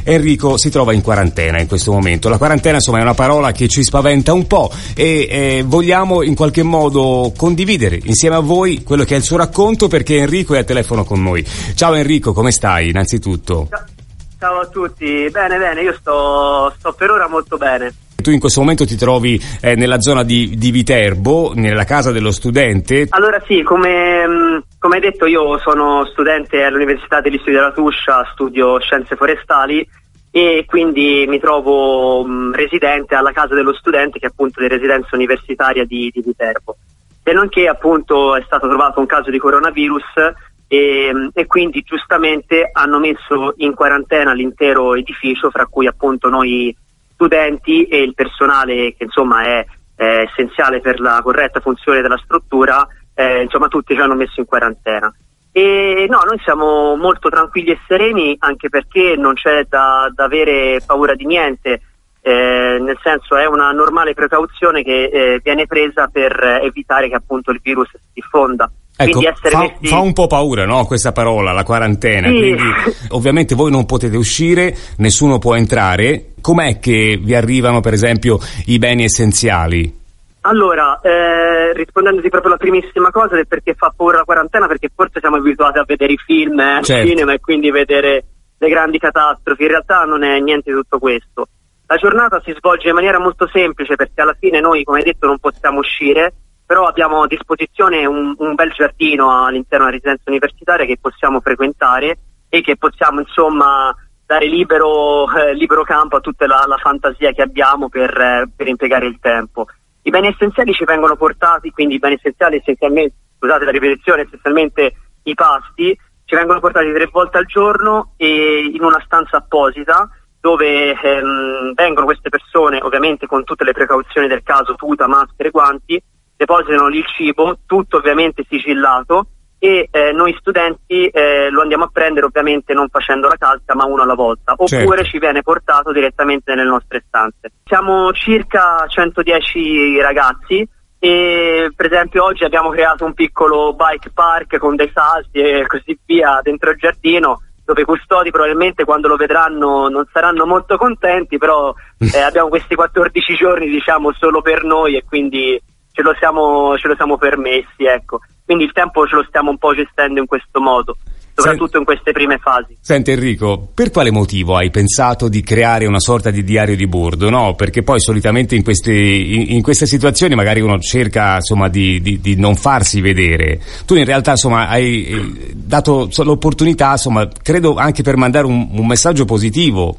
Enrico si trova in quarantena in questo momento. La quarantena, insomma, è una parola che ci spaventa un po' e vogliamo in qualche modo condividere insieme a voi quello che è il suo racconto, perché Enrico è al telefono con noi. Ciao Enrico, come stai innanzitutto? Ciao a tutti, bene, io sto per ora molto bene. Tu in questo momento ti trovi nella zona di Viterbo, nella casa dello studente. Allora sì, come hai detto, io sono studente all'Università degli Studi della Tuscia, studio Scienze Forestali e quindi mi trovo residente alla casa dello studente, che è appunto di residenza universitaria di Viterbo. E nonché appunto è stato trovato un caso di coronavirus e quindi giustamente hanno messo in quarantena l'intero edificio, fra cui appunto noi studenti e il personale che insomma è essenziale per la corretta funzione della struttura, insomma tutti ci hanno messo in quarantena. E no, noi siamo molto tranquilli e sereni, anche perché non c'è da avere paura di niente, nel senso è una normale precauzione che viene presa per evitare che appunto il virus si diffonda. Ecco, fa un po' paura, no, questa parola, la quarantena. Sì. Quindi ovviamente voi non potete uscire, nessuno può entrare. Com'è che vi arrivano per esempio i beni essenziali? Allora, rispondendoti proprio alla primissima cosa del perché fa paura la quarantena, perché forse siamo abituati a vedere i film al cinema e quindi vedere le grandi catastrofi. In realtà non è niente di tutto questo. La giornata si svolge in maniera molto semplice, perché alla fine noi, come hai detto, non possiamo uscire, però abbiamo a disposizione un bel giardino all'interno della residenza universitaria che possiamo frequentare e che possiamo insomma dare libero campo a tutta la fantasia che abbiamo per impiegare il tempo. I beni essenziali ci vengono portati, quindi i beni essenziali essenzialmente, scusate la ripetizione, essenzialmente i pasti, ci vengono portati 3 volte al giorno e in una stanza apposita, dove vengono queste persone, ovviamente con tutte le precauzioni del caso, tuta, maschere, guanti, depositano lì il cibo, tutto ovviamente sigillato, e noi studenti lo andiamo a prendere ovviamente non facendo la calca, ma uno alla volta, oppure ci viene portato direttamente nelle nostre stanze. Siamo circa 110 ragazzi e per esempio oggi abbiamo creato un piccolo bike park con dei salti e così via dentro il giardino, dove i custodi probabilmente quando lo vedranno non saranno molto contenti, però abbiamo questi 14 giorni diciamo solo per noi e quindi ce lo siamo permessi, ecco. Quindi il tempo ce lo stiamo un po' gestendo in questo modo, soprattutto in queste prime fasi. Senti Enrico, per quale motivo hai pensato di creare una sorta di diario di bordo, no? Perché poi solitamente in queste situazioni magari uno cerca insomma di non farsi vedere. Tu in realtà insomma hai dato l'opportunità, insomma, credo anche per mandare un messaggio positivo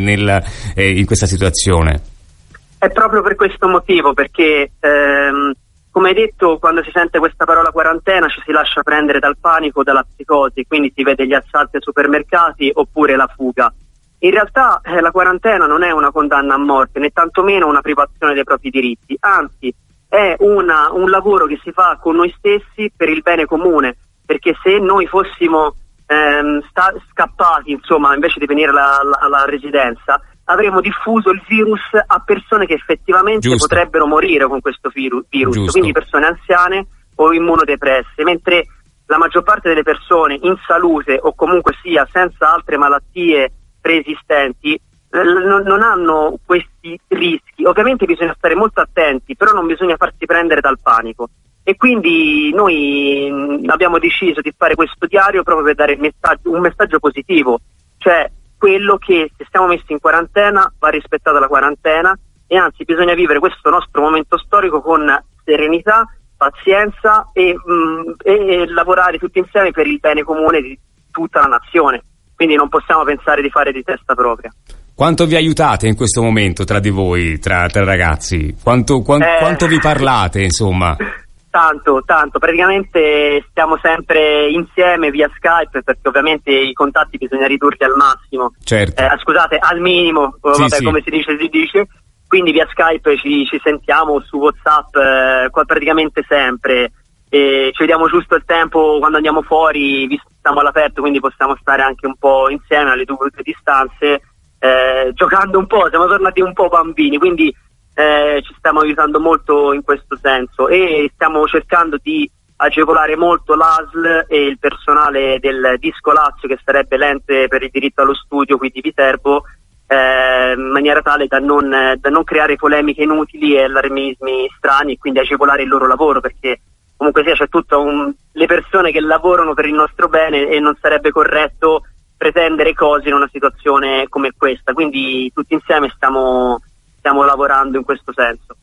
in questa situazione. È proprio per questo motivo, perché come hai detto, quando si sente questa parola quarantena ci si lascia prendere dal panico, dalla psicosi, quindi si vede gli assalti ai supermercati oppure la fuga. In realtà la quarantena non è una condanna a morte, né tantomeno una privazione dei propri diritti, anzi è un lavoro che si fa con noi stessi per il bene comune, perché se noi fossimo scappati, insomma, invece di venire alla residenza, avremo diffuso il virus a persone che effettivamente potrebbero morire con questo virus, quindi persone anziane o immunodepresse, mentre la maggior parte delle persone in salute o comunque sia senza altre malattie preesistenti non hanno questi rischi. Ovviamente bisogna stare molto attenti, però non bisogna farsi prendere dal panico. E quindi noi abbiamo deciso di fare questo diario proprio per dare un messaggio positivo, cioè quello che se stiamo messi in quarantena va rispettata la quarantena e anzi bisogna vivere questo nostro momento storico con serenità, pazienza e lavorare tutti insieme per il bene comune di tutta la nazione. Quindi non possiamo pensare di fare di testa propria. Quanto vi aiutate in questo momento tra di voi, tra ragazzi? Quanto vi parlate, insomma? Tanto, praticamente stiamo sempre insieme via Skype, perché ovviamente i contatti bisogna ridurli al massimo, scusate, al minimo, sì. Come si dice, quindi via Skype ci sentiamo, su WhatsApp praticamente sempre, e ci vediamo giusto il tempo quando andiamo fuori, stiamo all'aperto, quindi possiamo stare anche un po' insieme alle dovute distanze, giocando un po', siamo tornati un po' bambini, quindi ci stiamo aiutando molto in questo senso e stiamo cercando di agevolare molto l'ASL e il personale del Disco Lazio, che sarebbe l'ente per il diritto allo studio qui di Viterbo, in maniera tale da non creare polemiche inutili e allarmismi strani, e quindi agevolare il loro lavoro, perché comunque sia c'è le persone che lavorano per il nostro bene e non sarebbe corretto pretendere cose in una situazione come questa, quindi tutti insieme stiamo lavorando in questo senso.